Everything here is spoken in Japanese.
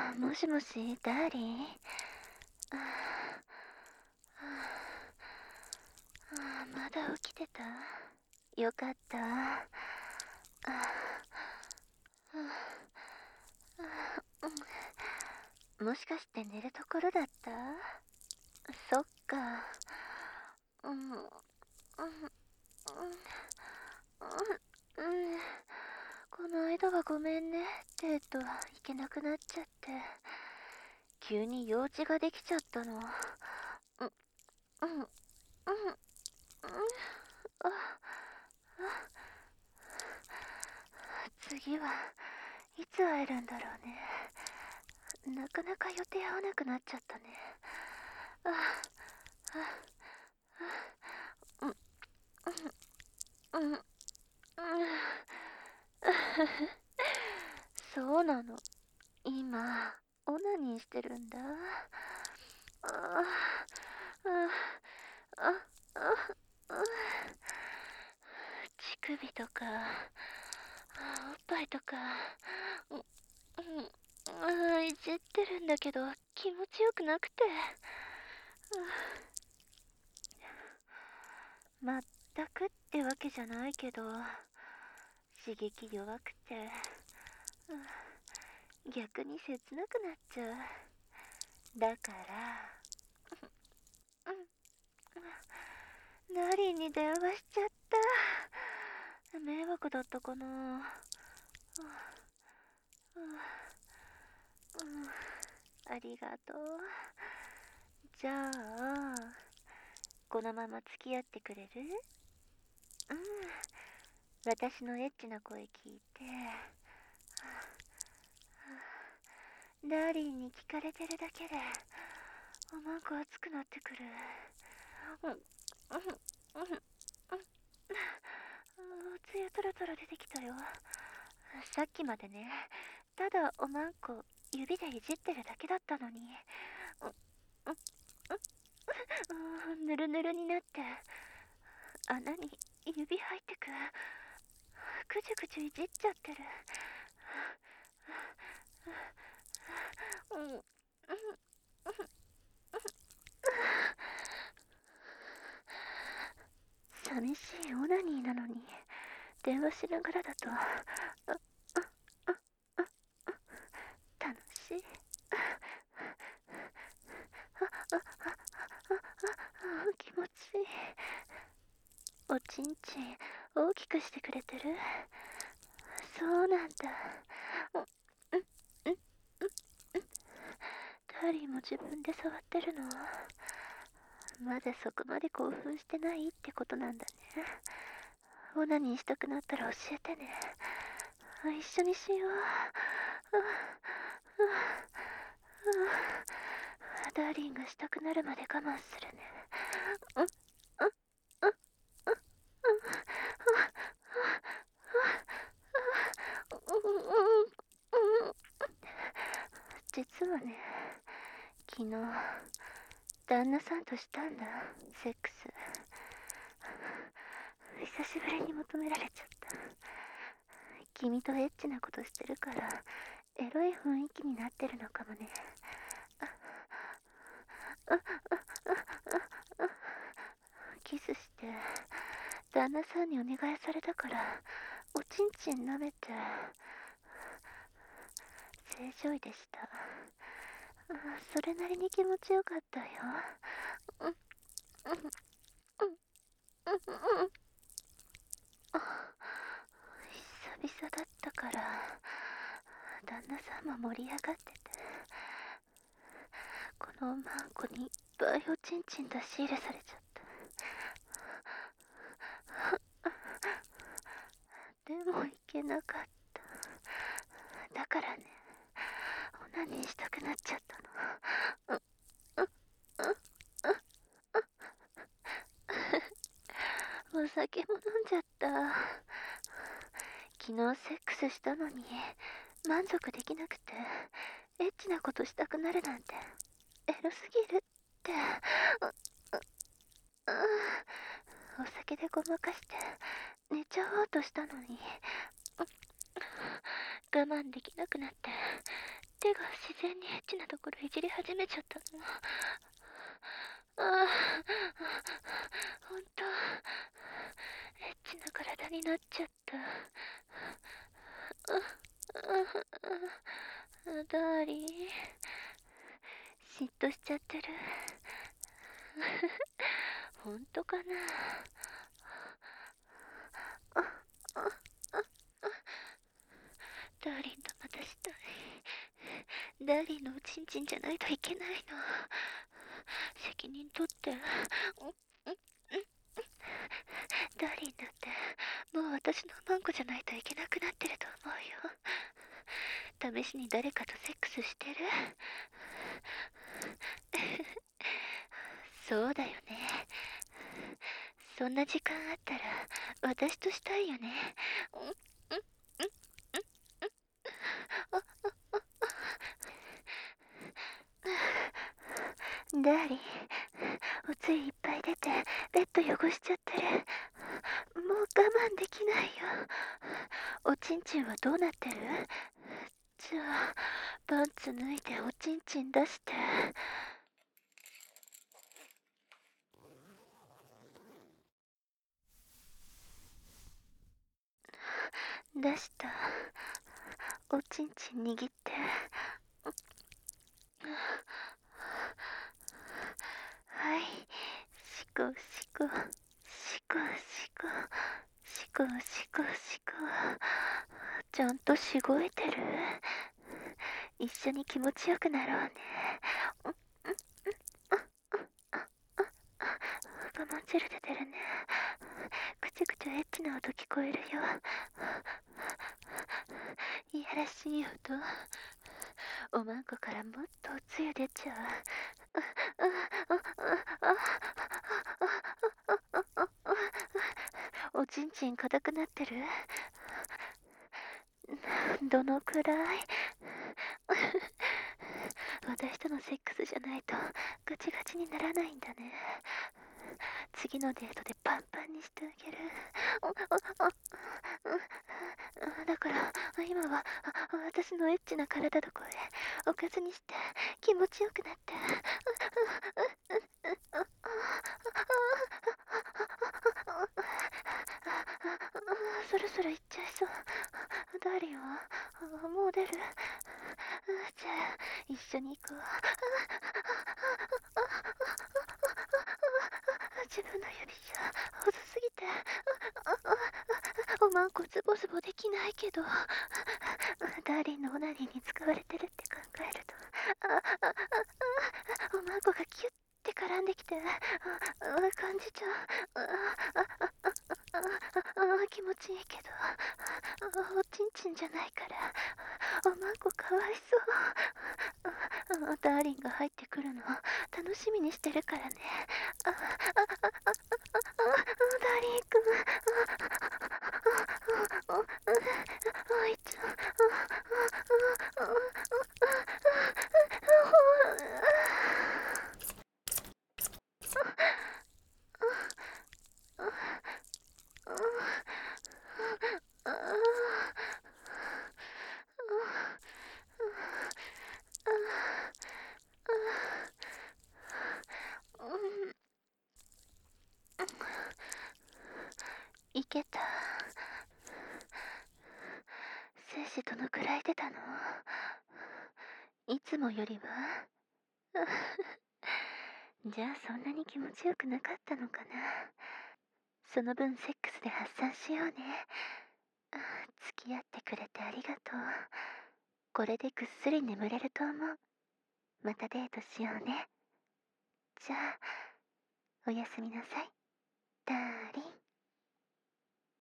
もしもし、ダーリン。まだ起きてた？よかった。もしかして寝るところだった？そっか。うん、うん、うん、うん、この間はごめんね。デート行けなくなっちゃって。急に用事ができちゃったの。うん、うん、うん、あ、次はいつ会えるんだろうね。なかなか予定合わなくなっちゃったね。あ、あ、うん、うん、うん。そうなの。今、オナニーしてるんだ。ああ、ああ、あ、乳首とか、おっぱいとか、いじってるんだけど、気持ちよくなくて。まったくってわけじゃないけど、刺激弱くて、逆に切なくなっちゃう。だから、ナリンに電話しちゃった。迷惑だったかな。ありがとう。じゃあ、このまま付き合ってくれる？私のエッチな声聞いて、ダーリンに聞かれてるだけで、おまんこ熱くなってくる。つやトロトロ出てきたよ。さっきまでね、ただおまんこ指でいじってるだけだったのに、ぬるぬるになって穴に指入ってく。ぐじゅぐじゅいじっちゃってる。寂しいオナニーなのに電話しながらだと楽しい。気持ちいい。おちんちん大きくしてくれてる？そうなんだ。ダーリンも自分で触ってるの？まだそこまで興奮してないってことなんだね。オナニーしたくなったら教えてね。一緒にしよう。ダーリンがしたくなるまで我慢するね。実はね、昨日旦那さんとしたんだ、セックス。久しぶりに求められちゃった。君とエッチなことしてるからエロい雰囲気になってるのかもね。キスして旦那さんにお願いされたからおちんちん舐めて正常位でした。それなりに気持ちよかったよ。久々だったから旦那さんも盛り上がってて、このマンコにいっぱいおちんちん出し入れされちゃった。でもいけなかった。だからね、オナニーしたくなっちゃったの。お酒も飲んじゃった。昨日セックスしたのに満足できなくてエッチなことしたくなるなんてエロすぎるって。お酒でごまかして寝ちゃおうとしたのに我慢できなくなって手が自然にエッチなところいじり始めちゃったの。ああ、ほんと、エッチな体になっちゃった。ダーリン、嫉妬しちゃってる。ほんとかな。ダーリンとまたしたい。ダーリンのおちんちんじゃないといけないの。責任取って。ダーリンだってもう私のマンコじゃないといけなくなってると思うよ。試しに誰かとセックスしてる？そうだよね。そんな時間あったら私としたいよね。ダーリン、おつゆいっぱい出てベッド汚しちゃってる。もう我慢できないよ。おちんちんはどうなってる？じゃあパンツ脱いでおちんちん出して。出した。おちんちん握って。はい。しこしこ。しこしこ。しこしこしこ。ちゃんとしごいてる？一緒に気持ちよくなろうね。我慢汁出てるね。くちゅくちゅエッチな音聞こえるよ。いやらしい音。おまんこからもっとおつゆ出ちゃう。おちんちん硬くなってる？どのくらい？私とのセックスじゃないとガチガチにならないんだね。次のデートでパンパンにしてあげる。だから今は私のエッチな体どこへおかずにして気持ちよくなって。そろそろ行っちゃいそう。ダーリンはもう出る？じゃあ一緒に行こう。自分の指じゃ細すぎておまんこズボズボできないけど、ダーリンのオナニーに使われてるって考えるとおまんこがキュッて絡んできて感じちゃう。気持ちいいけどおちんちんじゃないからおまんこかわいそう。ダーリンが入ってくるの楽しみにしてるからね。ダーリンくん、あいついけた。精子どのくらい出たの？いつもよりは？じゃあそんなに気持ちよくなかったのかな。その分セックスで発散しようね。付き合ってくれてありがとう。これでぐっすり眠れると思う。またデートしようね。じゃあおやすみなさい、ダーリン。